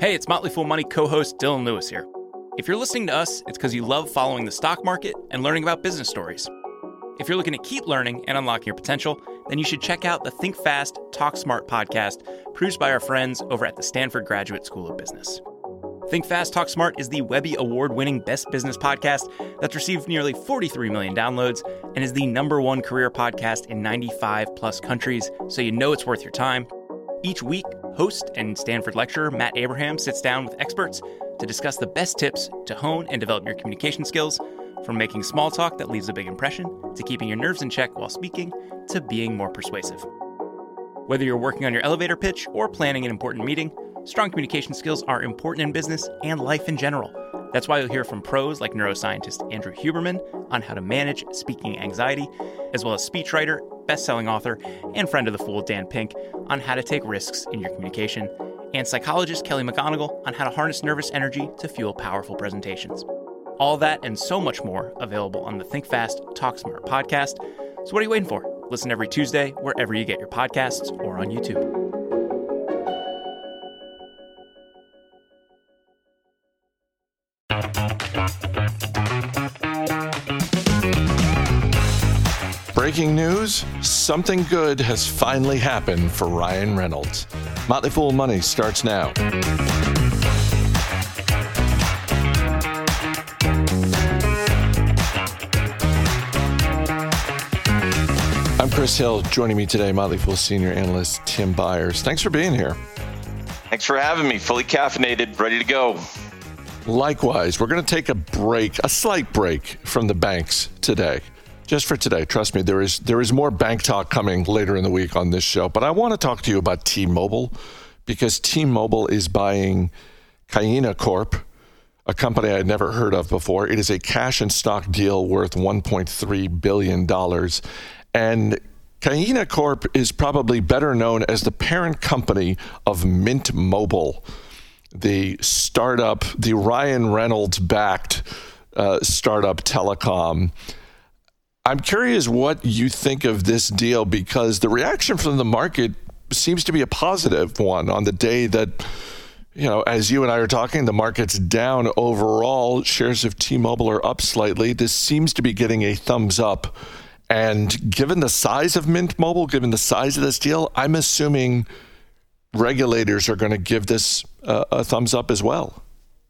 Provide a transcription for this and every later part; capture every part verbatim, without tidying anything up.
Hey, it's Motley Fool Money co-host Dylan Lewis here. If you're listening to us, it's because you love following the stock market and learning about business stories. If you're looking to keep learning and unlocking your potential, then you should check out the Think Fast, Talk Smart podcast produced by our friends over at the Stanford Graduate School of Business. Think Fast, Talk Smart is the Webby Award-winning best business podcast that's received nearly forty-three million downloads and is the number one career podcast in ninety-five plus countries, so you know it's worth your time. Each week, host and Stanford lecturer Matt Abraham sits down with experts to discuss the best tips to hone and develop your communication skills, from making small talk that leaves a big impression, to keeping your nerves in check while speaking, to being more persuasive. Whether you're working on your elevator pitch or planning an important meeting, strong communication skills are important in business and life in general. That's why you'll hear from pros like neuroscientist Andrew Huberman on how to manage speaking anxiety, as well as speechwriter, best-selling author, and friend of the Fool Dan Pink on how to take risks in your communication, and psychologist Kelly McGonigal on how to harness nervous energy to fuel powerful presentations. All that and so much more available on the Think Fast, Talk Smart podcast. So what are you waiting for? Listen every Tuesday wherever you get your podcasts or on YouTube. Breaking news, something good has finally happened for Ryan Reynolds. Motley Fool Money starts now. I'm Chris Hill. Joining me today, Motley Fool senior analyst Tim Byers. Thanks for being here. Thanks for having me. Fully caffeinated, ready to go. Likewise, we're going to take a break, a slight break from the banks today. Just for today, trust me, there is there is more bank talk coming later in the week on this show. But I want to talk to you about T-Mobile, because T-Mobile is buying Kayena Corp, a company I had never heard of before. It is a cash and stock deal worth one point three billion dollars. And Kayena Corp is probably better known as the parent company of Mint Mobile, the startup, the Ryan Reynolds-backed uh, startup telecom. I'm curious what you think of this deal, because the reaction from the market seems to be a positive one on the day that, you know, as you and I are talking, the market's down overall. Shares of T-Mobile are up slightly. This seems to be getting a thumbs up. And given the size of Mint Mobile, given the size of this deal, I'm assuming regulators are going to give this uh, a thumbs up as well.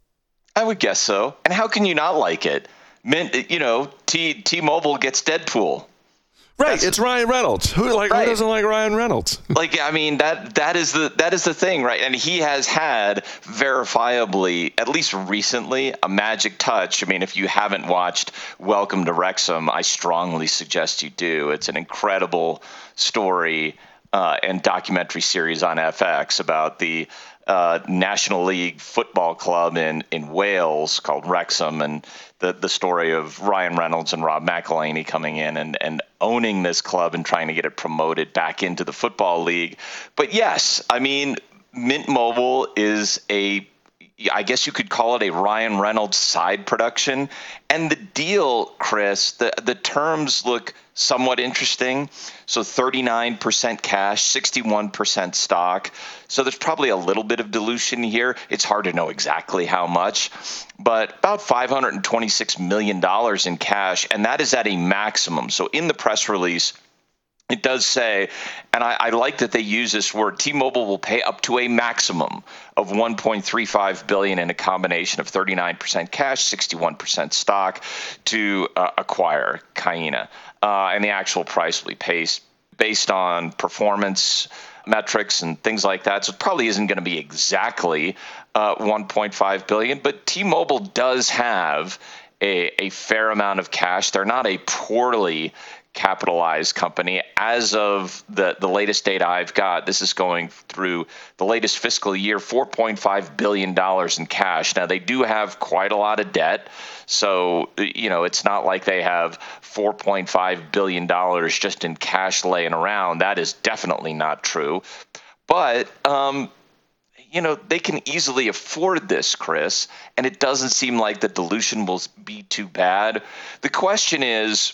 I would guess so. And how can you not like it? Mint, you know, T T-Mobile gets Deadpool. Right, That's, it's Ryan Reynolds. Who like right. who doesn't like Ryan Reynolds? Like, I mean, that that is the that is the thing, right? And he has had verifiably, at least recently, a magic touch. I mean, if you haven't watched Welcome to Wrexham, I strongly suggest you do. It's an incredible story uh, and documentary series on F X about the uh, National League football club in in Wales called Wrexham, and the the story of Ryan Reynolds and Rob McElhenney coming in and and owning this club and trying to get it promoted back into the football league. But yes, I mean, Mint Mobile is a, I guess you could call it a Ryan Reynolds side production. And the deal, Chris, the, the terms look somewhat interesting. So thirty-nine percent cash, sixty-one percent stock. So there's probably a little bit of dilution here. It's hard to know exactly how much, but about five hundred twenty-six million dollars in cash. And that is at a maximum. So in the press release, it does say, and I, I like that they use this word, T-Mobile will pay up to a maximum of one point three five billion dollars in a combination of thirty-nine percent cash, sixty-one percent stock to uh, acquire Kayena. Uh, and the actual price will be based, based on performance metrics and things like that. So it probably isn't going to be exactly uh, one point five billion dollars, but T-Mobile does have a, a fair amount of cash. They're not a poorly capitalized company. As of the, the latest data I've got, this is going through the latest fiscal year, four point five billion dollars in cash. Now, they do have quite a lot of debt. So, you know, it's not like they have four point five billion dollars just in cash laying around. That is definitely not true. But, um, you know, they can easily afford this, Chris, and it doesn't seem like the dilution will be too bad. The question is,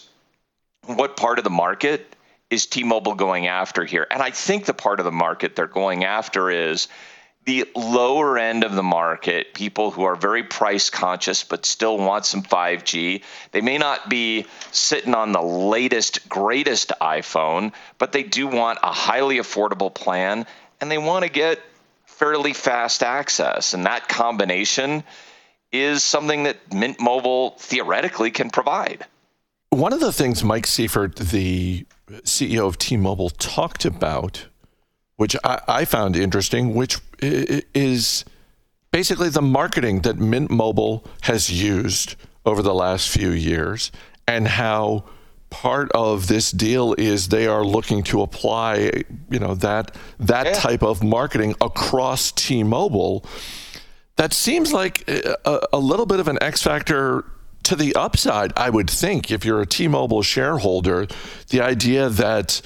what part of the market is T-Mobile going after here? And I think the part of the market they're going after is the lower end of the market, people who are very price conscious but still want some five G, they may not be sitting on the latest, greatest iPhone, but they do want a highly affordable plan, and they want to get fairly fast access. And that combination is something that Mint Mobile theoretically can provide. One of the things Mike Seifert, the C E O of T-Mobile, talked about, which I, I found interesting, which is basically the marketing that Mint Mobile has used over the last few years, and how part of this deal is they are looking to apply, you know, that that yeah. type of marketing across T-Mobile. That seems like a, a little bit of an X factor to the upside, I would think, if you're a T-Mobile shareholder. The idea that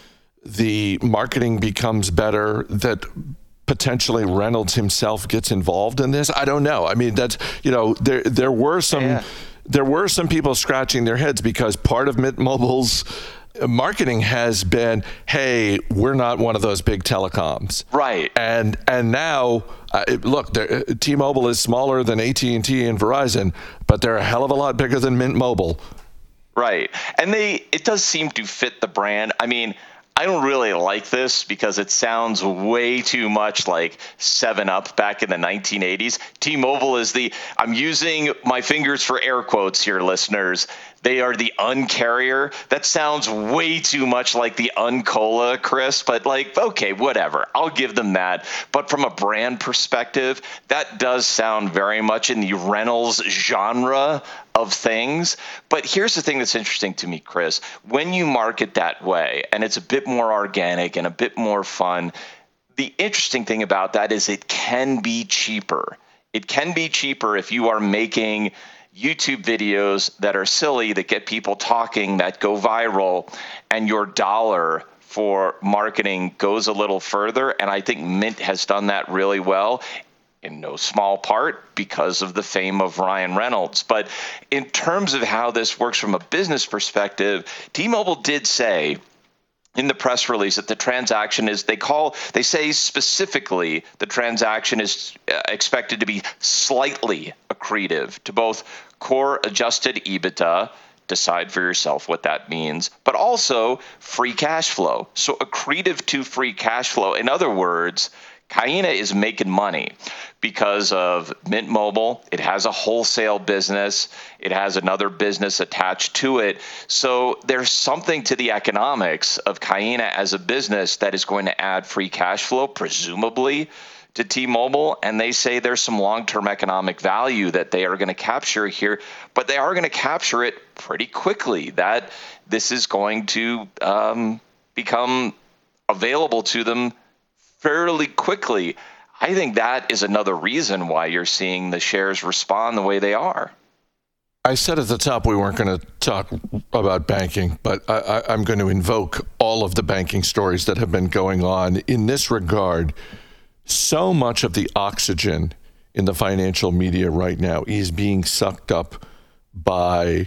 the marketing becomes better, that potentially Reynolds himself gets involved in this. I don't know. I mean, that's, you know, there there were some yeah. there were some people scratching their heads because part of Mint Mobile's marketing has been, hey, we're not one of those big telecoms. Right. And and now, uh, look, T-Mobile is smaller than A T and T and Verizon, but they're a hell of a lot bigger than Mint Mobile. Right. And they it does seem to fit the brand. I mean, I don't really like this because it sounds way too much like seven up back in the nineteen eighties. T-Mobile is the, I'm using my fingers for air quotes here, listeners. They are the Un-carrier. That sounds way too much like the Un-Cola, Chris, but like, okay, whatever. I'll give them that. But from a brand perspective, that does sound very much in the Reynolds genre of things. But here's the thing that's interesting to me, Chris. When you market that way, and it's a bit more organic and a bit more fun, the interesting thing about that is it can be cheaper. It can be cheaper if you are making YouTube videos that are silly, that get people talking, that go viral, and your dollar for marketing goes a little further. And I think Mint has done that really well, in no small part because of the fame of Ryan Reynolds. But in terms of how this works from a business perspective, T-Mobile did say in the press release that the transaction is, they call, they say specifically the transaction is expected to be slightly accretive to both core adjusted EBITDA, decide for yourself what that means, but also free cash flow. So accretive to free cash flow. In other words, Kaiena is making money because of Mint Mobile. It has a wholesale business. It has another business attached to it. So there's something to the economics of Kaiena as a business that is going to add free cash flow, presumably, to T-Mobile. And they say there's some long-term economic value that they are going to capture here, but they are going to capture it pretty quickly. That this is going to um, become available to them fairly quickly. I think that is another reason why you're seeing the shares respond the way they are. I said at the top we weren't going to talk about banking, but I, I, I'm going to invoke all of the banking stories that have been going on. In this regard, so much of the oxygen in the financial media right now is being sucked up by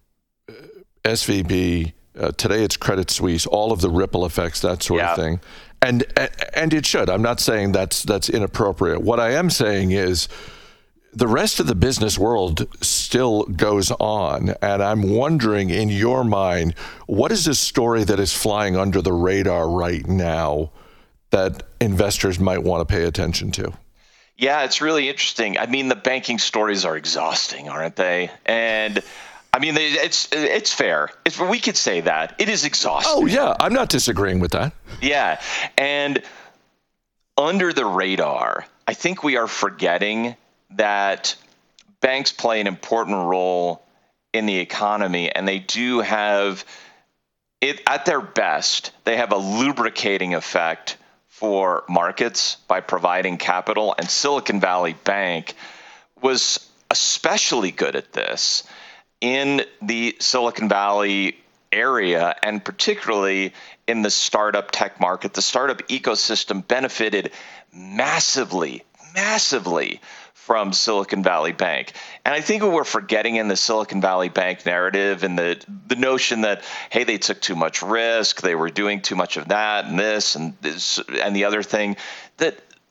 S V B. Uh, today it's Credit Suisse, all of the ripple effects, that sort yeah. of thing. And and it should. I'm not saying that's that's inappropriate. What I am saying is the rest of the business world still goes on. And I'm wondering, in your mind, what is this story that is flying under the radar right now that investors might want to pay attention to? Yeah, it's really interesting. I mean, the banking stories are exhausting, aren't they? And I mean, it's it's fair. It's, we could say that. It is exhausting. Oh, yeah. I'm not disagreeing with that. Yeah. And under the radar, I think we are forgetting that banks play an important role in the economy, and they do have it at their best. They have a lubricating effect for markets by providing capital, and Silicon Valley Bank was especially good at this in the Silicon Valley area, and particularly in the startup tech market. The startup ecosystem benefited massively, massively from Silicon Valley Bank. And I think what we're forgetting in the Silicon Valley Bank narrative and the the notion that, hey, they took too much risk, they were doing too much of that and this and this and the other thing, that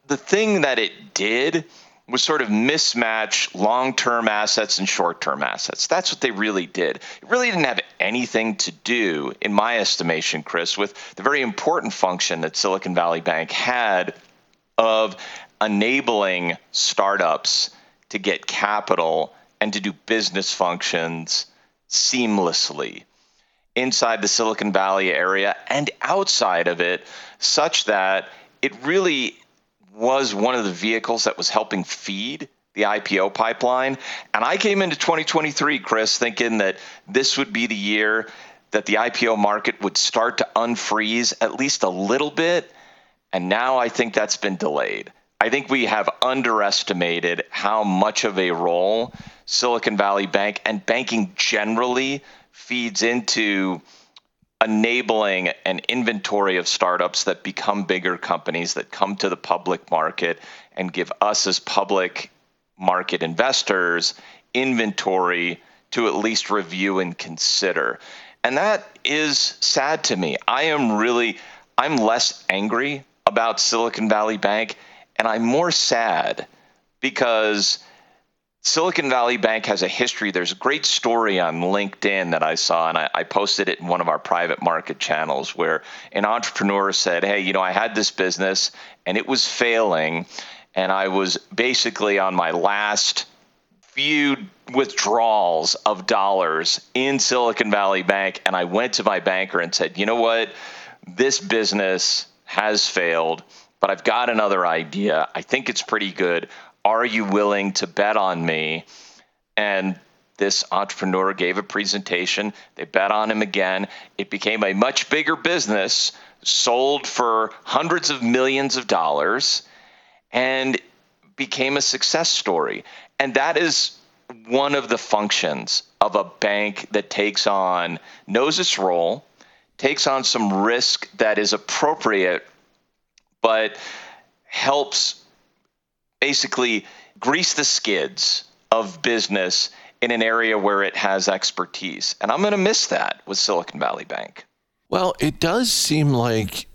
the thing that it did was sort of mismatch long-term assets and short-term assets. That's what they really did. It really didn't have anything to do, in my estimation, Chris, with the very important function that Silicon Valley Bank had of enabling startups to get capital and to do business functions seamlessly inside the Silicon Valley area and outside of it, such that it really was one of the vehicles that was helping feed the I P O pipeline. And I came into twenty twenty-three, Chris, thinking that this would be the year that the I P O market would start to unfreeze at least a little bit. And now I think that's been delayed. I think we have underestimated how much of a role Silicon Valley Bank and banking generally feeds into enabling an inventory of startups that become bigger companies that come to the public market and give us as public market investors inventory to at least review and consider. And that is sad to me. I am really, I'm less angry about Silicon Valley Bank, and I'm more sad because Silicon Valley Bank has a history. There's a great story on LinkedIn that I saw, and I, I posted it in one of our private market channels, where an entrepreneur said, hey, you know, I had this business and it was failing, and I was basically on my last few withdrawals of dollars in Silicon Valley Bank, and I went to my banker and said, you know what, this business has failed, but I've got another idea. I think it's pretty good. Are you willing to bet on me? And this entrepreneur gave a presentation. They bet on him again. It became a much bigger business, sold for hundreds of millions of dollars, and became a success story. And that is one of the functions of a bank that takes on, knows its role, takes on some risk that is appropriate, but helps basically grease the skids of business in an area where it has expertise. And I'm going to miss that with Silicon Valley Bank. Well, it does seem like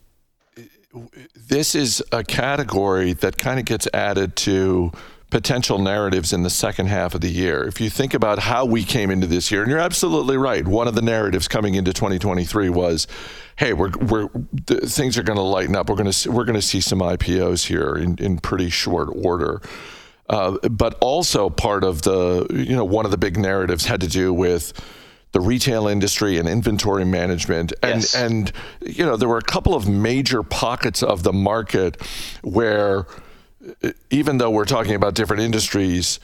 this is a category that kind of gets added to potential narratives in the second half of the year. If you think about how we came into this year, and you're absolutely right, one of the narratives coming into twenty twenty-three was, hey, we're we're the, things are going to lighten up. We're going to we're going to see some I P Os here in, in pretty short order. Uh, but also part of the, you know, one of the big narratives had to do with the retail industry and inventory management. And, yes. and you know, there were a couple of major pockets of the market where, even though we're talking about different industries,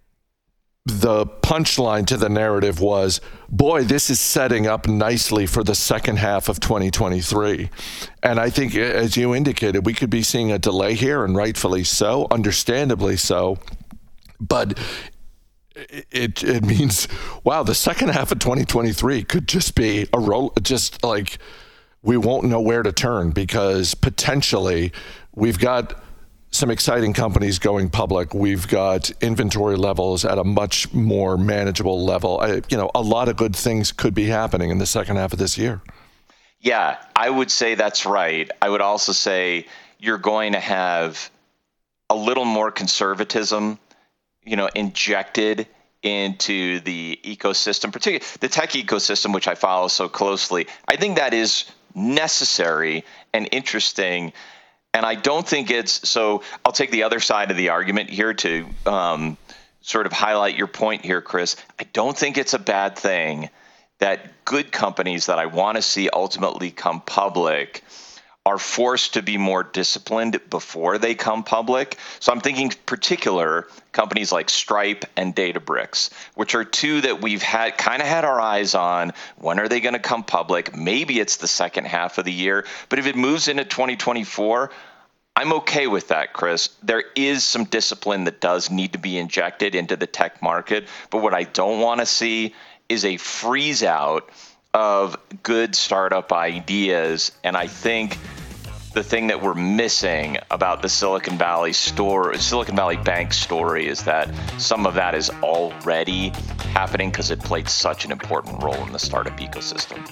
the punchline to the narrative was, boy, this is setting up nicely for the second half of twenty twenty-three. And I think, as you indicated, we could be seeing a delay here, and rightfully so, understandably so. But it it means, wow, the second half of twenty twenty-three could just be a roll, just like we won't know where to turn, because potentially we've got some exciting companies going public. We've got inventory levels at a much more manageable level. I, you know, a lot of good things could be happening in the second half of this year. Yeah, I would say that's right. I would also say you're going to have a little more conservatism, you know, injected into the ecosystem, particularly the tech ecosystem, which I follow so closely. I think that is necessary and interesting. And I don't think it's, so I'll take the other side of the argument here to um, sort of highlight your point here, Chris. I don't think it's a bad thing that good companies that I want to see ultimately come public are forced to be more disciplined before they come public. So I'm thinking in particular companies like Stripe and Databricks, which are two that we've had kind of had our eyes on. When are they going to come public? Maybe it's the second half of the year, but if it moves into twenty twenty-four, I'm okay with that, Chris. There is some discipline that does need to be injected into the tech market, but what I don't want to see is a freeze out of good startup ideas. And I think the thing that we're missing about the Silicon Valley store, Silicon Valley Bank story, is that some of that is already happening because it played such an important role in the startup ecosystem.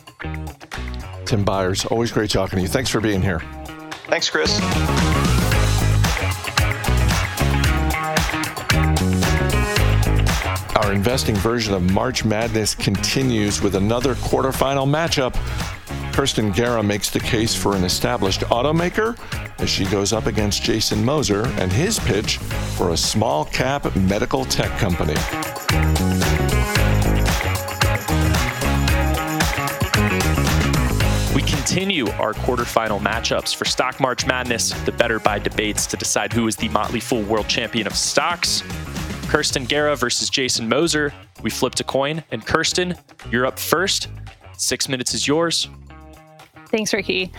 Tim Byers, always great talking to you. Thanks for being here. Thanks, Chris. Our investing version of March Madness continues with another quarterfinal matchup. Kirsten Guerra makes the case for an established automaker as she goes up against Jason Moser and his pitch for a small cap medical tech company. We continue our quarterfinal matchups for Stock March Madness, the Better Buy debates to decide who is the Motley Fool World Champion of Stocks. Kirsten Guerra versus Jason Moser. We flipped a coin, and Kirsten, you're up first. Six minutes is yours. Thanks, Ricky.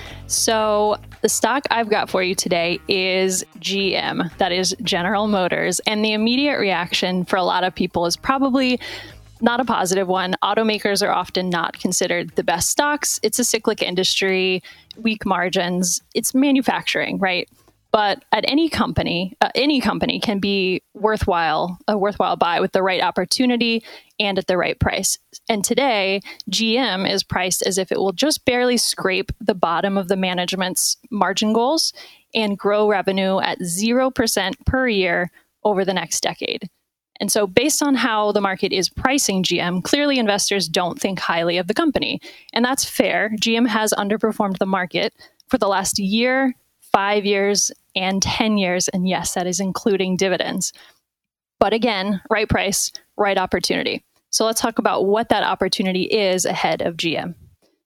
So the stock I've got for you today is G M, that is General Motors. And the immediate reaction for a lot of people is probably not a positive one. Automakers are often not considered the best stocks. It's a cyclic industry, weak margins. It's manufacturing, right? But at any company, uh, any company can be worthwhile, a worthwhile buy with the right opportunity and at the right price. And today, G M is priced as if it will just barely scrape the bottom of the management's margin goals and grow revenue at zero percent per year over the next decade. And so based on how the market is pricing G M, clearly investors don't think highly of the company. And that's fair. G M has underperformed the market for the last year, five years, and ten years. And yes, that is including dividends. But again, right price, right opportunity. So let's talk about what that opportunity is ahead of G M.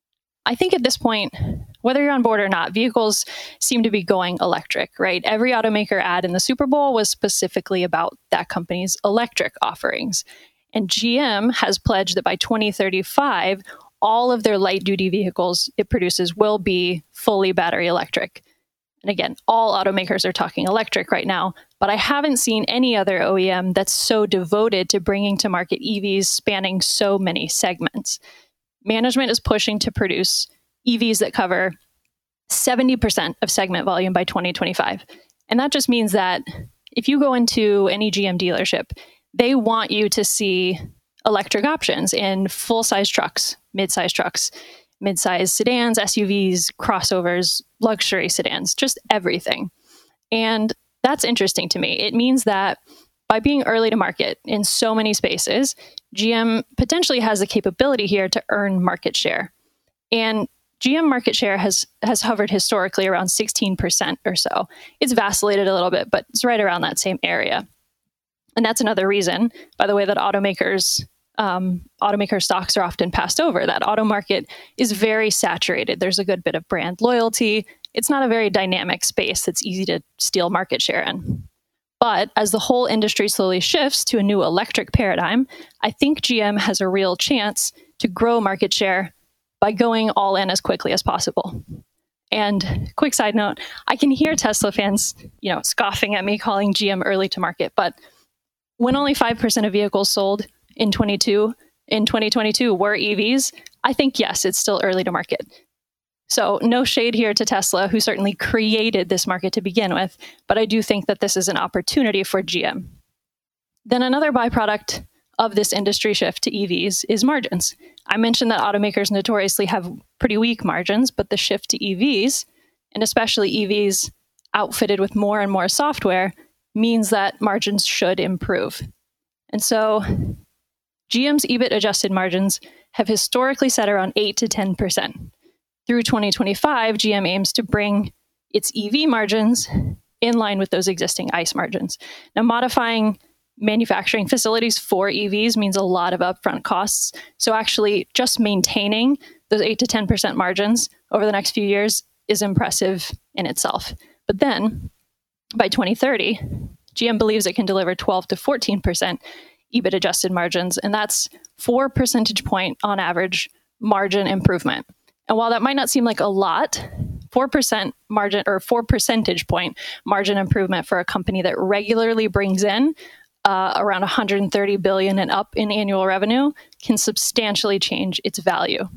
I think at this point, whether you're on board or not, vehicles seem to be going electric, right? Every automaker ad in the Super Bowl was specifically about that company's electric offerings. And G M has pledged that by twenty thirty-five, all of their light-duty vehicles it produces will be fully battery electric. And again, all automakers are talking electric right now, but I haven't seen any other O E M that's so devoted to bringing to market E Vs spanning so many segments. Management is pushing to produce E Vs that cover seventy percent of segment volume by twenty twenty-five. And that just means that if you go into any G M dealership, they want you to see electric options in full-size trucks, mid-size trucks, mid-size sedans, S U Vs, crossovers, luxury sedans, just everything. And that's interesting to me. It means that by being early to market in so many spaces, G M potentially has the capability here to earn market share. And G M market share has has hovered historically around sixteen percent or so. It's vacillated a little bit, but it's right around that same area. And that's another reason, by the way, that automakers um, automaker stocks are often passed over. That auto market is very saturated. There's a good bit of brand loyalty. It's not a very dynamic space that's easy to steal market share in. But as the whole industry slowly shifts to a new electric paradigm, I think G M has a real chance to grow market share by going all in as quickly as possible. And quick side note, I can hear Tesla fans, you know, scoffing at me calling G M early to market, but when only five percent of vehicles sold in twenty-two in twenty twenty-two were E Vs, I think yes, it's still early to market. So no shade here to Tesla, who certainly created this market to begin with, but I do think that this is an opportunity for G M. Then another byproduct of this industry shift to E Vs is margins. I mentioned that automakers notoriously have pretty weak margins, but the shift to E Vs, and especially E Vs outfitted with more and more software, means that margins should improve. And so G M's E B I T adjusted margins have historically set around eight to ten percent. Through twenty twenty-five, G M aims to bring its E V margins in line with those existing ICE margins. Now, modifying manufacturing facilities for E Vs means a lot of upfront costs. So actually just maintaining those eight to ten percent margins over the next few years is impressive in itself. But then by twenty thirty, G M believes it can deliver twelve to fourteen percent E B I T adjusted margins, and that's four percentage point on average margin improvement. And while that might not seem like a lot, four percent margin or four percentage point margin improvement for a company that regularly brings in uh, around one hundred thirty billion dollars and up in annual revenue can substantially change its value.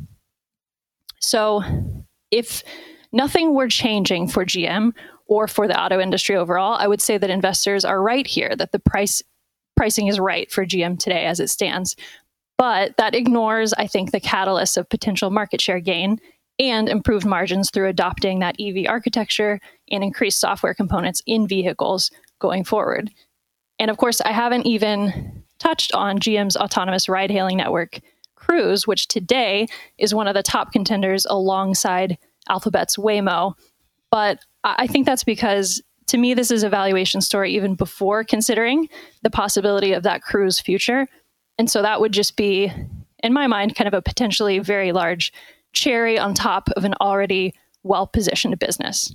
So if nothing were changing for G M or for the auto industry overall, I would say that investors are right here, that the price pricing is right for G M today as it stands. But that ignores, I think, the catalyst of potential market share gain and improved margins through adopting that E V architecture and increased software components in vehicles going forward. And of course, I haven't even touched on G M's autonomous ride-hailing network, Cruise, which today is one of the top contenders alongside Alphabet's Waymo. But I think that's because, to me, this is a valuation story even before considering the possibility of that Cruise future. And so that would just be, in my mind, kind of a potentially very large cherry on top of an already well-positioned business.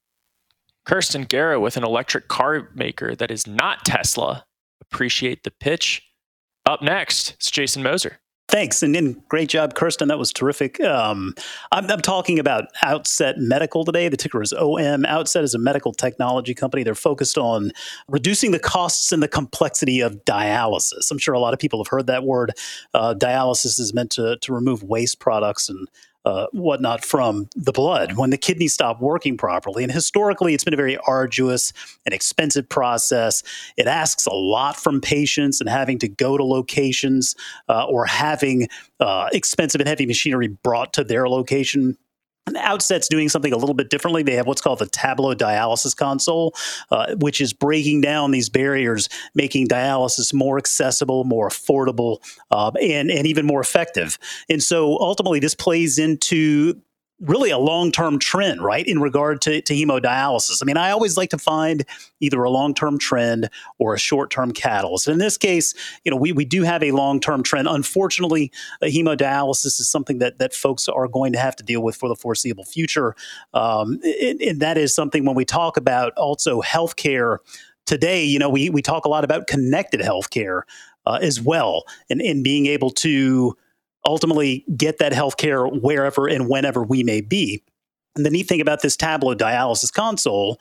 Kirsten Guerra with an electric car maker that is not Tesla. Appreciate the pitch. Up next, it's Jason Moser. Thanks, and, and great job, Kirsten. That was terrific. Um, I'm, I'm talking about Outset Medical today. The ticker is O M. Outset is a medical technology company. They're focused on reducing the costs and the complexity of dialysis. I'm sure a lot of people have heard that word. Uh, dialysis is meant to, to remove waste products and Uh, whatnot from the blood when the kidneys stop working properly. And historically, it's been a very arduous and expensive process. It asks a lot from patients and having to go to locations uh, or having uh, expensive and heavy machinery brought to their location. And Outset's doing something a little bit differently. They have what's called the Tablo dialysis console, uh, which is breaking down these barriers, making dialysis more accessible, more affordable, uh, and, and even more effective. And so ultimately, this plays into really a long-term trend, right, in regard to, to hemodialysis. I mean, I always like to find either a long-term trend or a short-term catalyst. In this case, you know, we, we do have a long-term trend. Unfortunately, uh, hemodialysis is something that, that folks are going to have to deal with for the foreseeable future. Um, and, and that is something when we talk about also healthcare today, you know, we, we talk a lot about connected healthcare uh, as well, and, and being able to ultimately get that healthcare wherever and whenever we may be. And the neat thing about this Tablo dialysis console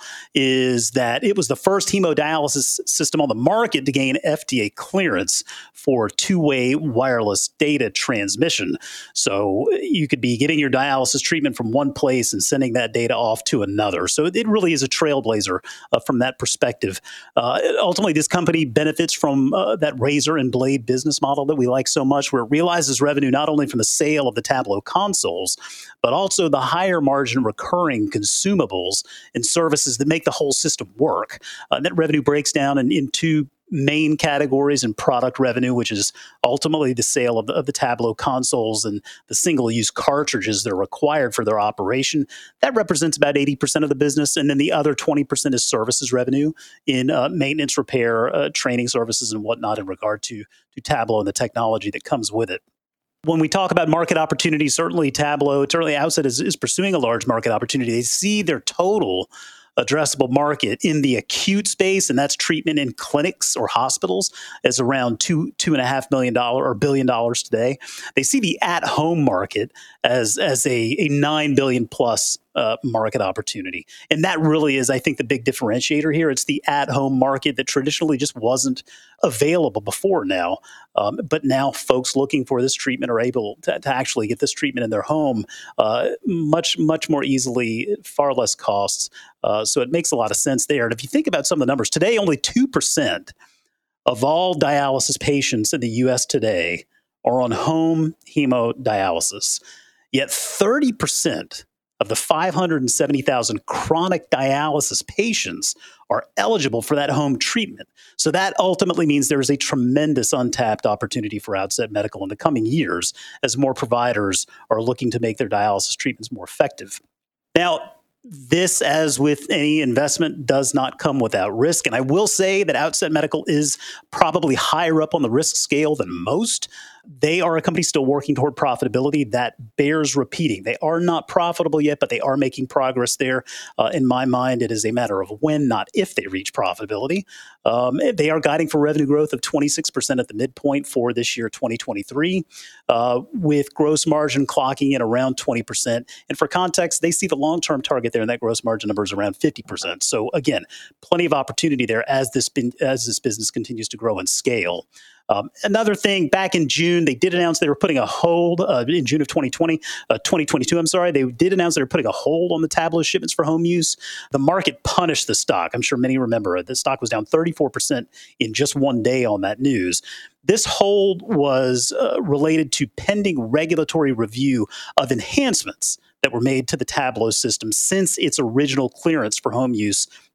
is that it was the first hemodialysis system on the market to gain F D A clearance for two-way wireless data transmission. So you could be getting your dialysis treatment from one place and sending that data off to another. So it really is a trailblazer uh, from that perspective. Uh, ultimately, this company benefits from uh, that razor and blade business model that we like so much, where it realizes revenue not only from the sale of the Tablo consoles, but also the higher margin recurring consumables and services that make the whole system work. Uh, that revenue breaks down in, in two main categories in product revenue, which is ultimately the sale of the, of the Tablo consoles and the single-use cartridges that are required for their operation. That represents about eighty percent of the business. And then the other twenty percent is services revenue in uh, maintenance, repair, uh, training services, and whatnot in regard to, to Tablo and the technology that comes with it. When we talk about market opportunities, certainly Tablo, certainly Outset is, is pursuing a large market opportunity. They see their total addressable market in the acute space, and that's treatment in clinics or hospitals, as around two two and a half million dollars or billion dollars today. They see the at-home market as as a, a nine billion plus uh, market opportunity, and that really is, I think, the big differentiator here. It's the at-home market that traditionally just wasn't available before now, um, but now folks looking for this treatment are able to, to actually get this treatment in their home uh, much much more easily, far less costs. Uh, so it makes a lot of sense there. And if you think about some of the numbers, today only two percent of all dialysis patients in the U S today are on home hemodialysis, yet thirty percent of the five hundred seventy thousand chronic dialysis patients are eligible for that home treatment. So that ultimately means there is a tremendous untapped opportunity for Outset Medical in the coming years as more providers are looking to make their dialysis treatments more effective. Now, this, as with any investment, does not come without risk. And I will say that Outset Medical is probably higher up on the risk scale than most. They are a company still working toward profitability. That bears repeating. They are not profitable yet, but they are making progress there. Uh, in my mind, it is a matter of when, not if, they reach profitability. Um, they are guiding for revenue growth of twenty-six percent at the midpoint for this year, twenty twenty-three, uh, with gross margin clocking in around twenty percent. And for context, they see the long-term target there, and that gross margin number is around fifty percent. So again, plenty of opportunity there as this, as this business continues to grow and scale. Um, another thing, back in June, they did announce they were putting a hold, uh, in June of twenty twenty, uh, twenty twenty-two, I'm sorry, they did announce they were putting a hold on the Tablo shipments for home use. The market punished the stock. I'm sure many remember it. The stock was down thirty-four percent in just one day on that news. This hold was uh, related to pending regulatory review of enhancements that were made to the Tablo system since its original clearance for home use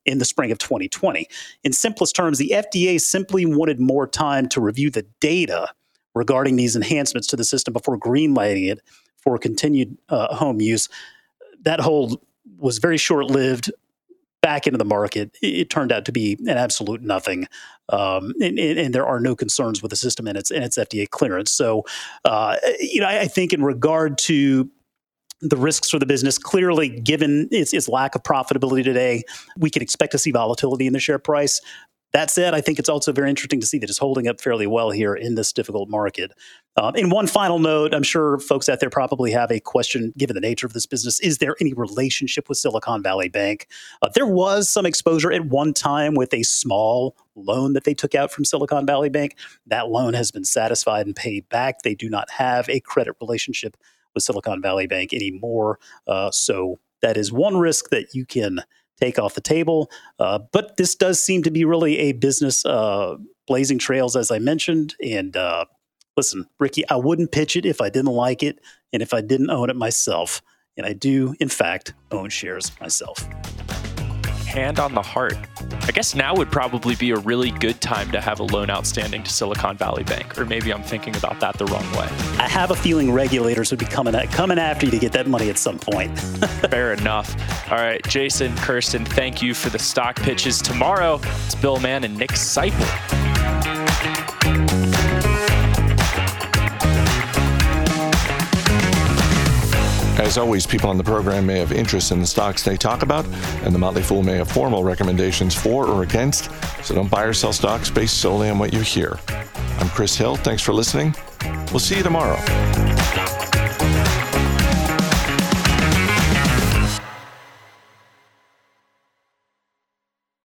in the spring of twenty twenty. In simplest terms, the F D A simply wanted more time to review the data regarding these enhancements to the system before greenlighting it for continued uh, home use. That hold was very short-lived. Back into the market, it turned out to be an absolute nothing, um, and, and there are no concerns with the system and its and its F D A clearance. So, uh, you know, I, I think in regard to the risks for the business, clearly, given its, its lack of profitability today, we can expect to see volatility in the share price. That said, I think it's also very interesting to see that it's holding up fairly well here in this difficult market. Um, and one final note, I'm sure folks out there probably have a question, given the nature of this business, is there any relationship with Silicon Valley Bank? Uh, there was some exposure at one time with a small loan that they took out from Silicon Valley Bank. That loan has been satisfied and paid back. They do not have a credit relationship with Silicon Valley Bank anymore. Uh, so that is one risk that you can take off the table. Uh, but this does seem to be really a business uh, blazing trails, as I mentioned. And uh, listen, Ricky, I wouldn't pitch it if I didn't like it and if I didn't own it myself. And I do, in fact, own shares myself. Hand on the heart. I guess now would probably be a really good time to have a loan outstanding to Silicon Valley Bank, or maybe I'm thinking about that the wrong way. I have a feeling regulators would be coming at, coming after you to get that money at some point. Fair enough. All right, Jason, Kirsten, thank you for the stock pitches. Tomorrow, it's Bill Mann and Nick Seipel. As always, people on the program may have interest in the stocks they talk about, and the Motley Fool may have formal recommendations for or against, so don't buy or sell stocks based solely on what you hear. I'm Chris Hill. Thanks for listening. We'll see you tomorrow.